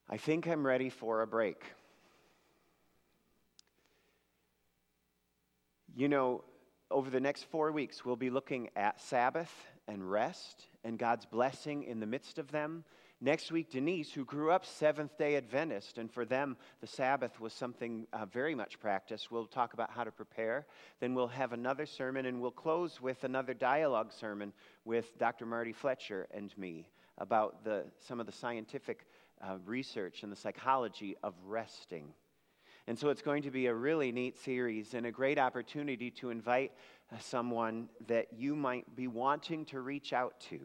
I think I'm ready for a break. You know, over the next 4 weeks, we'll be looking at Sabbath and rest and God's blessing in the midst of them. Next week, Denise, who grew up Seventh-day Adventist, and for them, the Sabbath was something very much practiced. We'll talk about how to prepare. Then we'll have another sermon, and we'll close with another dialogue sermon with Dr. Marty Fletcher and me about some of the scientific research and the psychology of resting. And so it's going to be a really neat series and a great opportunity to invite someone that you might be wanting to reach out to.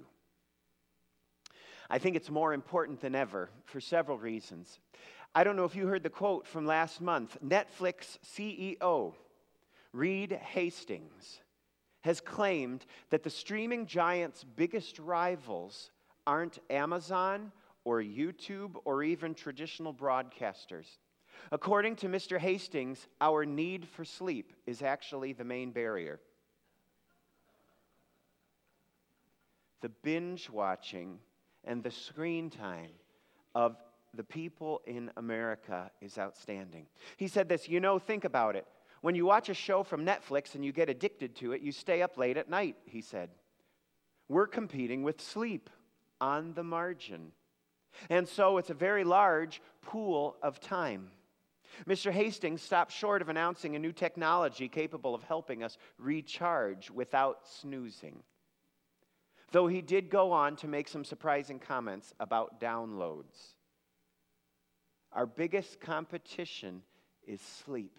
I think it's more important than ever for several reasons. I don't know if you heard the quote from last month. Netflix CEO Reed Hastings has claimed that the streaming giant's biggest rivals aren't Amazon or YouTube or even traditional broadcasters. According to Mr. Hastings, our need for sleep is actually the main barrier. The binge watching and the screen time of the people in America is outstanding. He said this, think about it. When you watch a show from Netflix and you get addicted to it, you stay up late at night, he said. We're competing with sleep on the margin. And so it's a very large pool of time. Mr. Hastings stopped short of announcing a new technology capable of helping us recharge without snoozing. Though he did go on to make some surprising comments about downloads. Our biggest competition is sleep.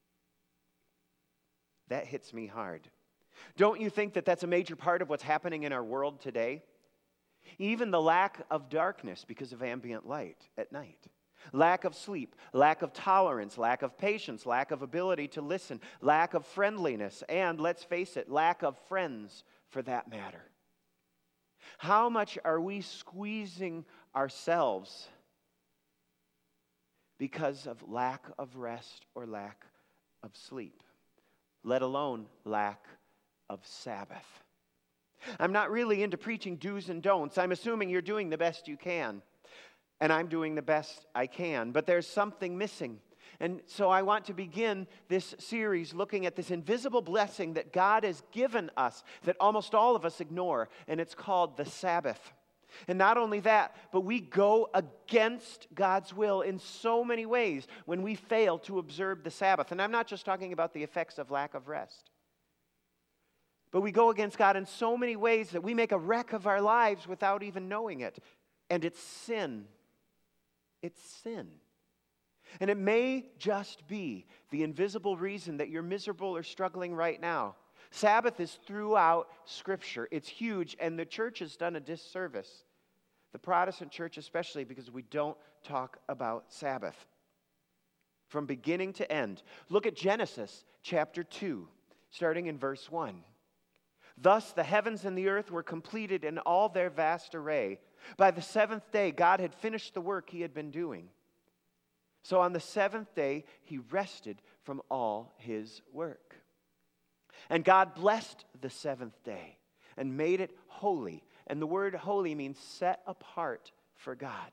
That hits me hard. Don't you think that that's a major part of what's happening in our world today? Even the lack of darkness because of ambient light at night. Lack of sleep, lack of tolerance, lack of patience, lack of ability to listen, lack of friendliness, and let's face it, lack of friends for that matter. How much are we squeezing ourselves because of lack of rest or lack of sleep, let alone lack of Sabbath? I'm not really into preaching do's and don'ts. I'm assuming you're doing the best you can. And I'm doing the best I can, but there's something missing. And so I want to begin this series looking at this invisible blessing that God has given us that almost all of us ignore, and it's called the Sabbath. And not only that, but we go against God's will in so many ways when we fail to observe the Sabbath. And I'm not just talking about the effects of lack of rest. But we go against God in so many ways that we make a wreck of our lives without even knowing it. And it's sin. It's sin. And it may just be the invisible reason that you're miserable or struggling right now. Sabbath is throughout Scripture. It's huge, and the church has done a disservice. The Protestant church especially, because we don't talk about Sabbath. From beginning to end. Look at Genesis chapter 2, starting in verse 1. Thus the heavens and the earth were completed in all their vast array. By the seventh day, God had finished the work he had been doing. So on the seventh day, he rested from all his work. And God blessed the seventh day and made it holy. And the word holy means set apart for God.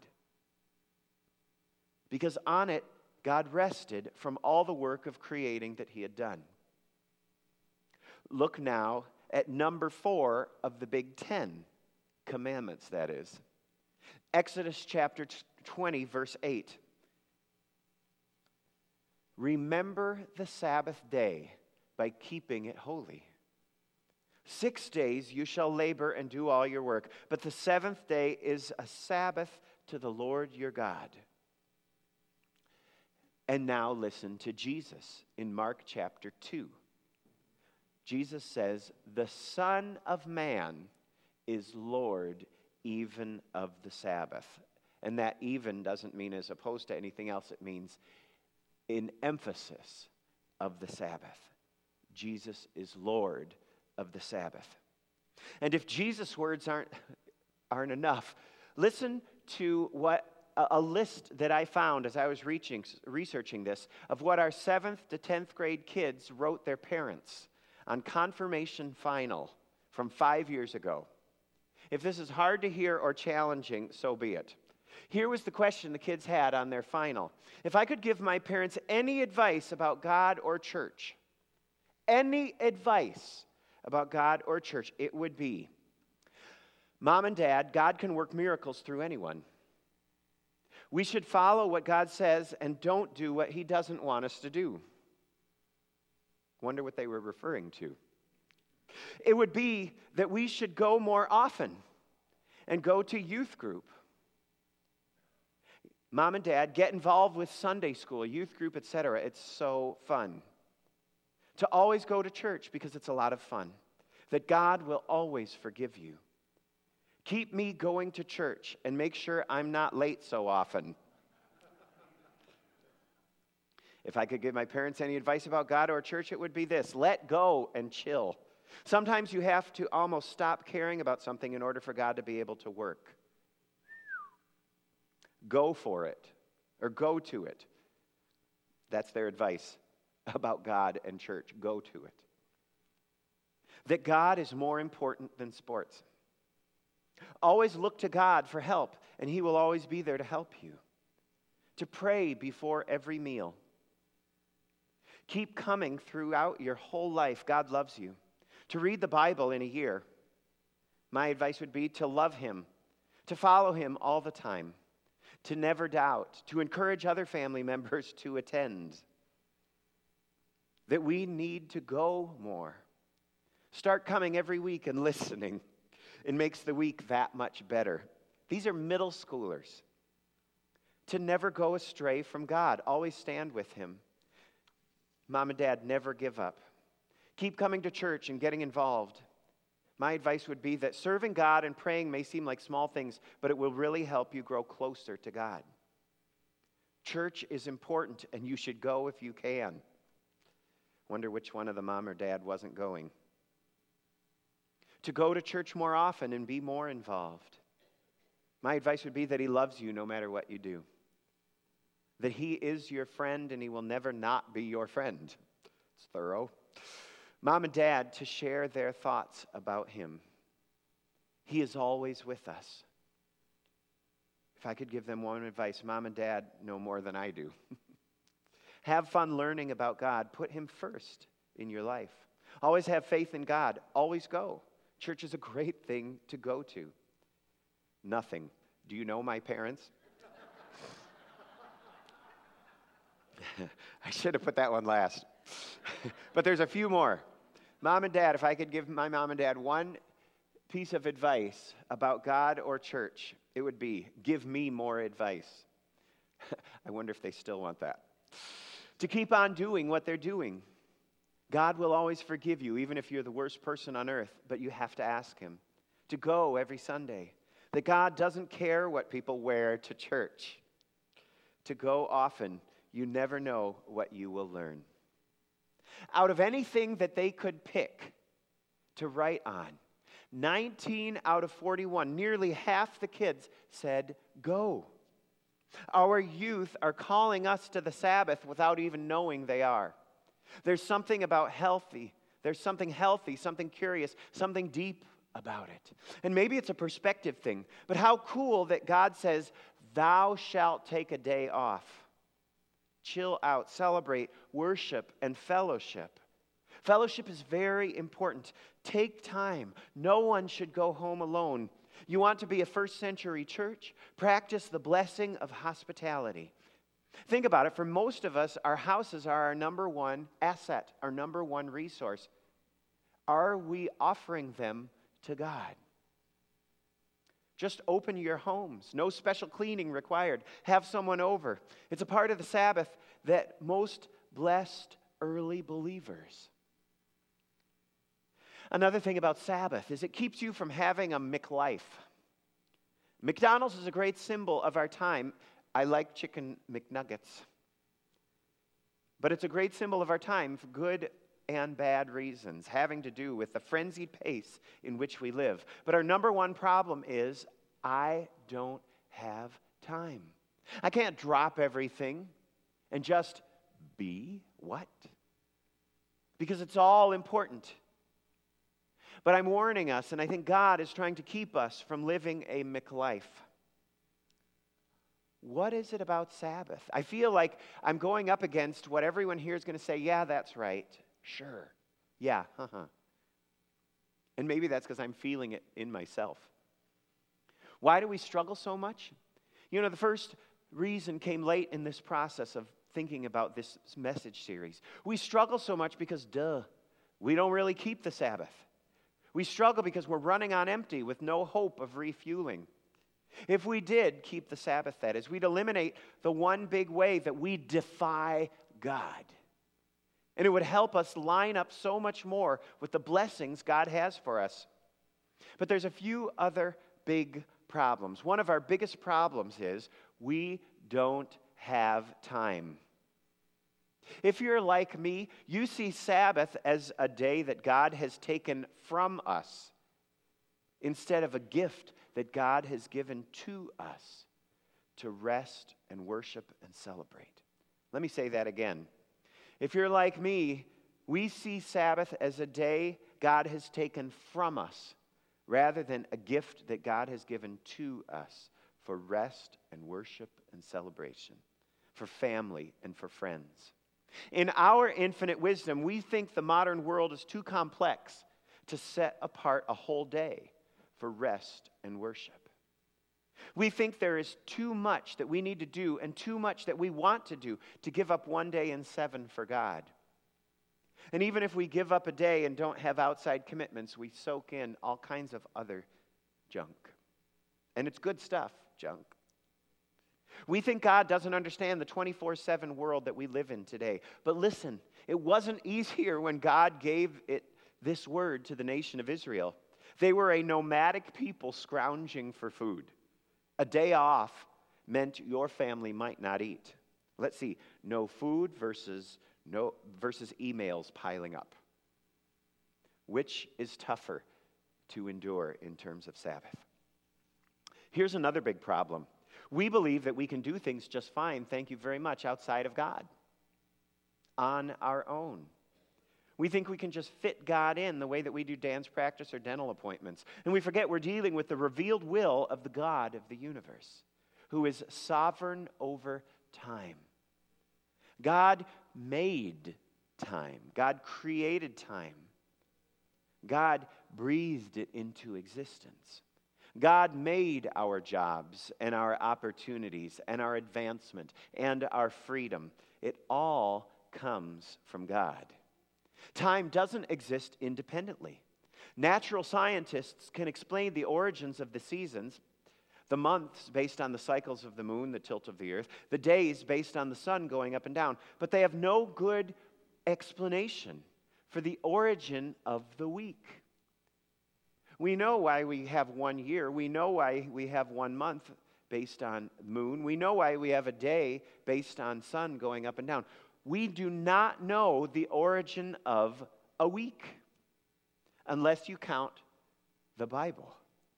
Because on it, God rested from all the work of creating that he had done. Look now at number 4 of the Big Ten. Commandments, that is. Exodus chapter 20, verse 8. Remember the Sabbath day by keeping it holy. 6 days you shall labor and do all your work, but the seventh day is a Sabbath to the Lord your God. And now listen to Jesus in Mark chapter 2. Jesus says, the Son of Man is Lord even of the Sabbath. And that even doesn't mean as opposed to anything else. It means in emphasis of the Sabbath. Jesus is Lord of the Sabbath. And if Jesus' words aren't enough, listen to what a list that I found as I was researching this of what our 7th to 10th grade kids wrote their parents on confirmation final from 5 years ago. If this is hard to hear or challenging, so be it. Here was the question the kids had on their final. If I could give my parents any advice about God or church, any advice about God or church, it would be, Mom and Dad, God can work miracles through anyone. We should follow what God says and don't do what He doesn't want us to do. Wonder what they were referring to. It would be that we should go more often and go to youth group. Mom and Dad, get involved with Sunday school, youth group, etc. It's so fun. To always go to church because it's a lot of fun. That God will always forgive you. Keep me going to church and make sure I'm not late so often. If I could give my parents any advice about God or church, it would be this: let go and chill. Sometimes you have to almost stop caring about something in order for God to be able to work. Go for it, or go to it. That's their advice about God and church. Go to it. That God is more important than sports. Always look to God for help, and He will always be there to help you. To pray before every meal. Keep coming throughout your whole life. God loves you. To read the Bible in a year. My advice would be to love Him, to follow Him all the time, to never doubt, to encourage other family members to attend. That we need to go more. Start coming every week and listening. It makes the week that much better. These are middle schoolers. To never go astray from God. Always stand with Him. Mom and Dad, never give up. Keep coming to church and getting involved. My advice would be that serving God and praying may seem like small things, but it will really help you grow closer to God. Church is important, and you should go if you can. Wonder which one of the mom or dad wasn't going. To go to church more often and be more involved. My advice would be that He loves you no matter what you do. That He is your friend and He will never not be your friend. It's thorough. Mom and Dad, to share their thoughts about Him. He is always with us. If I could give them one advice, Mom and Dad know more than I do. Have fun learning about God. Put Him first in your life. Always have faith in God. Always go. Church is a great thing to go to. Nothing. Do you know my parents? I should have put that one last. But there's a few more. Mom and Dad, if I could give my mom and dad one piece of advice about God or church, it would be, give me more advice. I wonder if they still want that. To keep on doing what they're doing. God will always forgive you, even if you're the worst person on earth, but you have to ask Him. To go every Sunday. That God doesn't care what people wear to church. To go often. You never know what you will learn. Out of anything that they could pick to write on, 19 out of 41, nearly half the kids said, go. Our youth are calling us to the Sabbath without even knowing they are. There's something about healthy. There's something healthy, something curious, something deep about it. And maybe it's a perspective thing, but how cool that God says, thou shalt take a day off. Chill out, celebrate, worship, and fellowship. Fellowship is very important. Take time. No one should go home alone. You want to be a first century church? Practice the blessing of hospitality. Think about it. For most of us, our houses are our number one asset, our number one resource. Are we offering them to God? Just open your homes. No special cleaning required. Have someone over. It's a part of the Sabbath that most blessed early believers. Another thing about Sabbath is it keeps you from having a McLife. McDonald's is a great symbol of our time. I like chicken McNuggets. But it's a great symbol of our time for good and bad reasons, having to do with the frenzied pace in which we live. But our number one problem is, I don't have time. I can't drop everything and just be what? Because it's all important. But I'm warning us, and I think God is trying to keep us from living a McLife. What is it about Sabbath? I feel like I'm going up against what everyone here is going to say, yeah, that's right. Sure. Yeah, And maybe that's because I'm feeling it in myself. Why do we struggle so much? The first reason came late in this process of thinking about this message series. We struggle so much because, we don't really keep the Sabbath. We struggle because we're running on empty with no hope of refueling. If we did keep the Sabbath, that is, we'd eliminate the one big way that we defy God. And it would help us line up so much more with the blessings God has for us. But there's a few other big problems. One of our biggest problems is we don't have time. If you're like me, you see Sabbath as a day that God has taken from us instead of a gift that God has given to us to rest and worship and celebrate. Let me say that again. If you're like me, we see Sabbath as a day God has taken from us rather than a gift that God has given to us for rest and worship and celebration, for family and for friends. In our infinite wisdom, we think the modern world is too complex to set apart a whole day for rest and worship. We think there is too much that we need to do and too much that we want to do to give up one day in 7 for God. And even if we give up a day and don't have outside commitments, we soak in all kinds of other junk. And it's good stuff, junk. We think God doesn't understand the 24/7 world that we live in today. But listen, it wasn't easier when God gave this word to the nation of Israel. They were a nomadic people scrounging for food. A day off meant your family might not eat. Let's see, no food versus emails piling up. Which is tougher to endure in terms of Sabbath? Here's another big problem. We believe that we can do things just fine, thank you very much, outside of God, on our own. We think we can just fit God in the way that we do dance practice or dental appointments. And we forget we're dealing with the revealed will of the God of the universe, who is sovereign over time. God made time. God created time. God breathed it into existence. God made our jobs and our opportunities and our advancement and our freedom. It all comes from God. Time doesn't exist independently. Natural scientists can explain the origins of the seasons, the months based on the cycles of the moon, the tilt of the earth, the days based on the sun going up and down, but they have no good explanation for the origin of the week. We know why we have 1 year. We know why we have 1 month based on moon. We know why we have a day based on sun going up and down. We do not know the origin of a week unless you count the Bible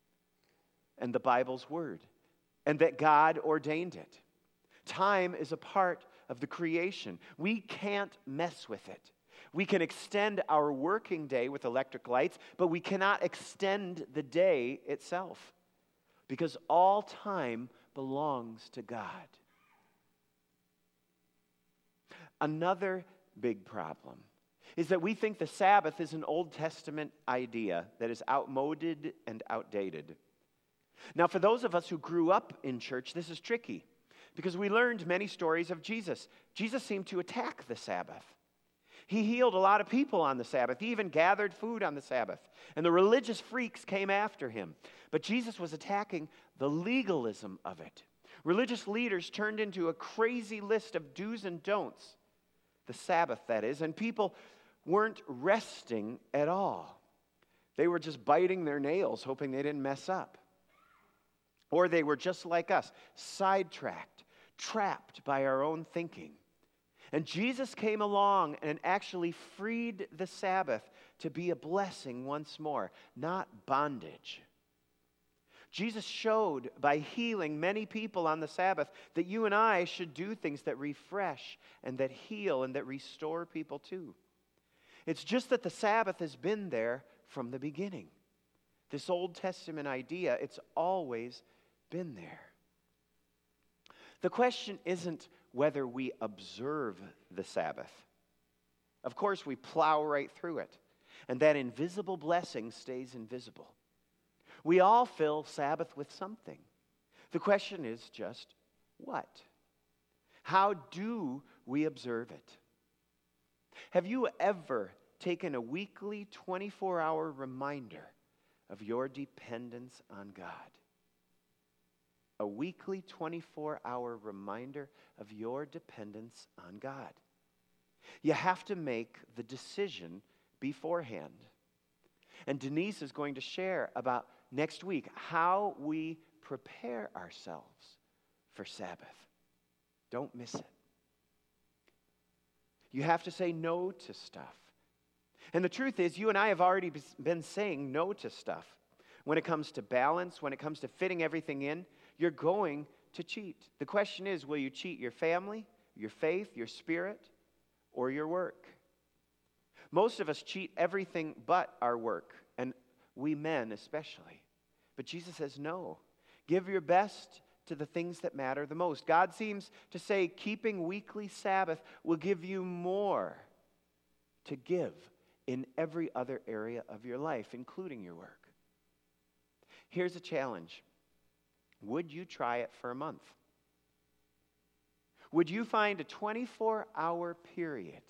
and the Bible's word and that God ordained it. Time is a part of the creation. We can't mess with it. We can extend our working day with electric lights, but we cannot extend the day itself because all time belongs to God. Another big problem is that we think the Sabbath is an Old Testament idea that is outmoded and outdated. Now, for those of us who grew up in church, this is tricky because we learned many stories of Jesus. Jesus seemed to attack the Sabbath. He healed a lot of people on the Sabbath. He even gathered food on the Sabbath. And the religious freaks came after him. But Jesus was attacking the legalism of it. Religious leaders turned into a crazy list of do's and don'ts. The Sabbath, that is. And people weren't resting at all. They were just biting their nails, hoping they didn't mess up. Or they were just like us, sidetracked, trapped by our own thinking. And Jesus came along and actually freed the Sabbath to be a blessing once more, not bondage. Jesus showed by healing many people on the Sabbath that you and I should do things that refresh and that heal and that restore people too. It's just that the Sabbath has been there from the beginning. This Old Testament idea, it's always been there. The question isn't whether we observe the Sabbath. Of course, we plow right through it, and that invisible blessing stays invisible. We all fill Sabbath with something. The question is just what? How do we observe it? Have you ever taken a weekly 24-hour reminder of your dependence on God? A weekly 24-hour reminder of your dependence on God. You have to make the decision beforehand. And Denise is going to share about next week how we prepare ourselves for Sabbath. Don't miss it. You have to say no to stuff. And the truth is, you and I have already been saying no to stuff. When it comes to balance, when it comes to fitting everything in, you're going to cheat. The question is, will you cheat your family, your faith, your spirit, or your work? Most of us cheat everything but our work, and we men especially. But Jesus says no. Give your best to the things that matter the most. God seems to say keeping weekly Sabbath will give you more to give in every other area of your life, including your work. Here's a challenge. Would you try it for a month? Would you find a 24-hour period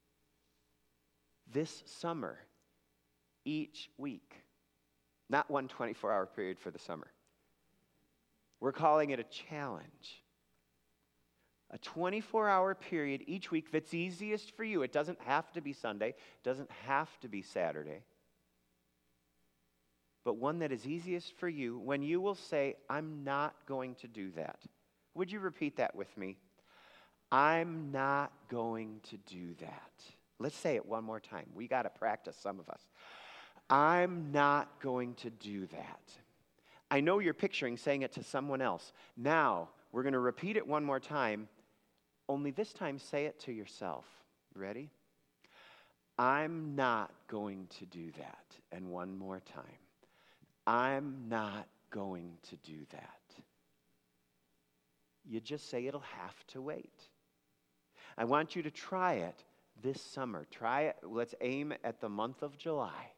this summer each week? Not one 24-hour period for the summer. We're calling it a challenge. A 24-hour period each week that's easiest for you. It doesn't have to be Sunday. It doesn't have to be Saturday. But one that is easiest for you when you will say, I'm not going to do that. Would you repeat that with me? I'm not going to do that. Let's say it one more time. We got to practice, some of us. I'm not going to do that. I know you're picturing saying it to someone else. Now, we're going to repeat it one more time, only this time say it to yourself. Ready? I'm not going to do that. And one more time. I'm not going to do that. You just say it'll have to wait. I want you to try it this summer. Try it. Let's aim at the month of July.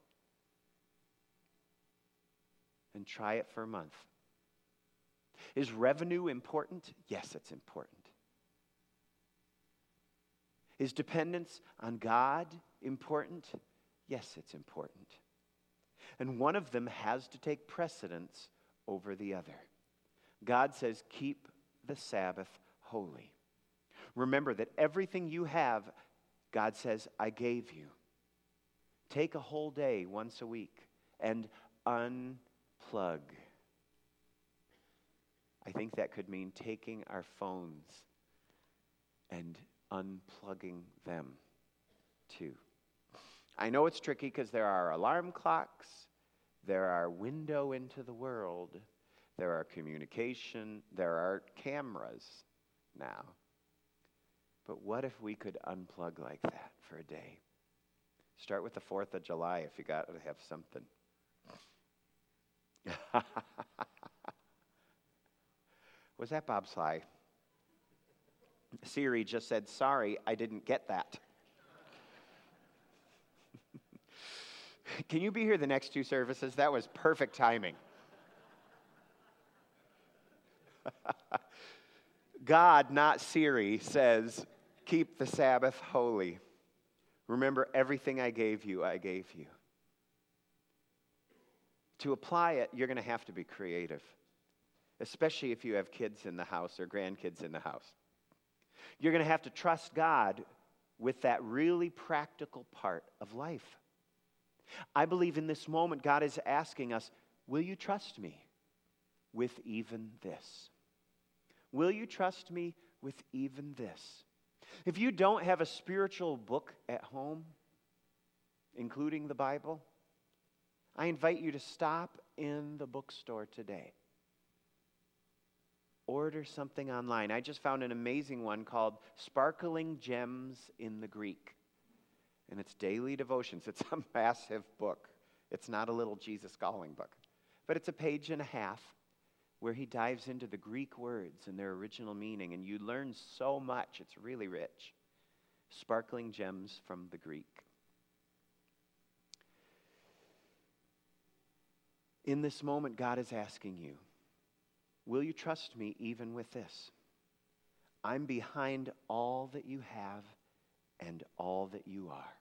And try it for a month. Is revenue important? Yes, it's important. Is dependence on God important? Yes, it's important. And one of them has to take precedence over the other. God says, keep the Sabbath holy. Remember that everything you have, God says, I gave you. Take a whole day once a week and unplug. I think that could mean taking our phones and unplugging them too. I know it's tricky because there are alarm clocks, there are window into the world, there are communication, there are cameras now. But what if we could unplug like that for a day? Start with the 4th of July if you got to have something. Was that Bob Sly? Siri just said, sorry, I didn't get that. Can you be here the next 2 services? That was perfect timing. God, not Siri, says, keep the Sabbath holy. Remember, everything I gave you, I gave you. To apply it, you're going to have to be creative, especially if you have kids in the house or grandkids in the house. You're going to have to trust God with that really practical part of life. I believe in this moment, God is asking us, will you trust me with even this? Will you trust me with even this? If you don't have a spiritual book at home, including the Bible, I invite you to stop in the bookstore today. Order something online. I just found an amazing one called Sparkling Gems in the Greek. And it's daily devotions. It's a massive book. It's not a little Jesus calling book. But it's a page and a half where he dives into the Greek words and their original meaning, and you learn so much. It's really rich. Sparkling gems from the Greek. In this moment, God is asking you, will you trust me even with this? I'm behind all that you have and all that you are.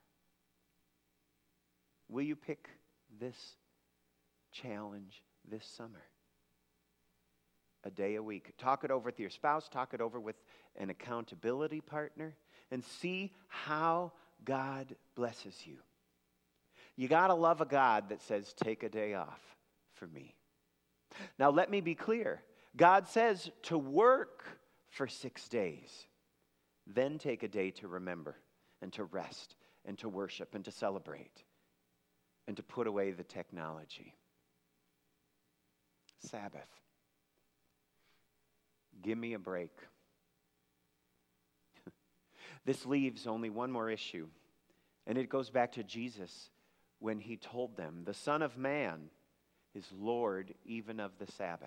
Will you pick this challenge this summer? A day a week. Talk it over with your spouse. Talk it over with an accountability partner. And see how God blesses you. You got to love a God that says, take a day off for me. Now let me be clear. God says to work for 6 days. Then take a day to remember and to rest and to worship and to celebrate and to put away the technology. Sabbath. Give me a break. This leaves only one more issue, and it goes back to Jesus when he told them, the Son of Man is Lord even of the Sabbath.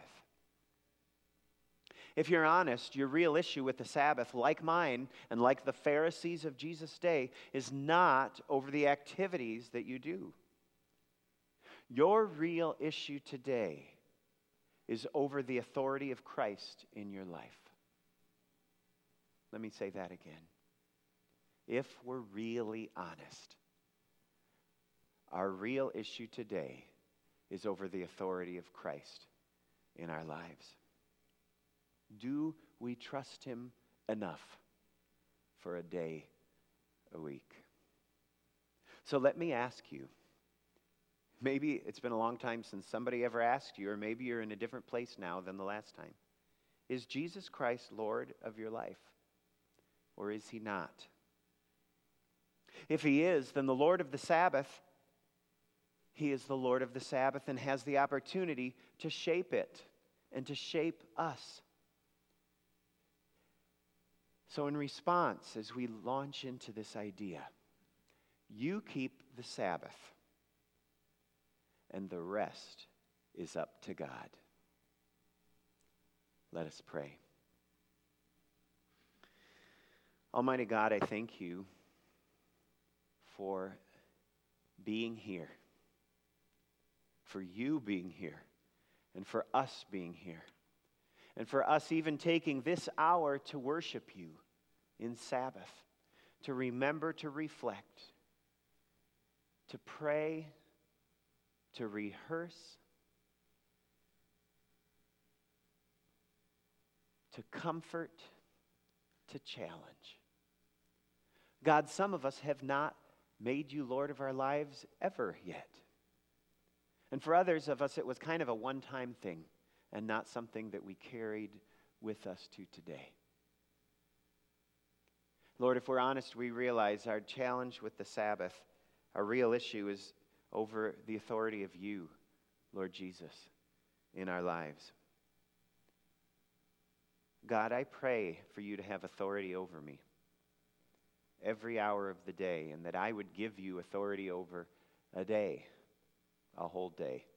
If you're honest, your real issue with the Sabbath, like mine and like the Pharisees of Jesus' day, is not over the activities that you do. Your real issue today is over the authority of Christ in your life. Let me say that again. If we're really honest, our real issue today is over the authority of Christ in our lives. Do we trust him enough for a day a week? So let me ask you, maybe it's been a long time since somebody ever asked you, or maybe you're in a different place now than the last time. Is Jesus Christ Lord of your life? Or is he not? If he is, then the Lord of the Sabbath, he is the Lord of the Sabbath and has the opportunity to shape it and to shape us. So in response, as we launch into this idea, you keep the Sabbath, and the rest is up to God. Let us pray. Almighty God, I thank you for being here, for you being here, and for us being here, and for us even taking this hour to worship you in Sabbath, to remember, to reflect, to pray, to rehearse, to comfort, to challenge. God, some of us have not made you Lord of our lives ever yet. And for others of us, it was kind of a one-time thing and not something that we carried with us to today. Lord, if we're honest, we realize our challenge with the Sabbath, our real issue is over the authority of you, Lord Jesus, in our lives. God, I pray for you to have authority over me every hour of the day, and that I would give you authority over a day, a whole day.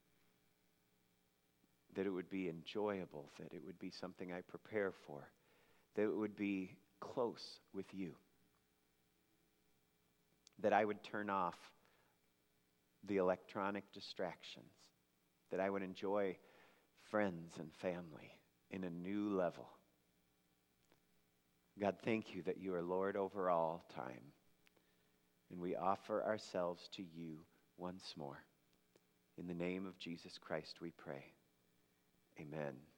That it would be enjoyable, that it would be something I prepare for, that it would be close with you, that I would turn off the electronic distractions, that I would enjoy friends and family in a new level. God, thank you that you are Lord over all time, and we offer ourselves to you once more. In the name of Jesus Christ we pray. Amen.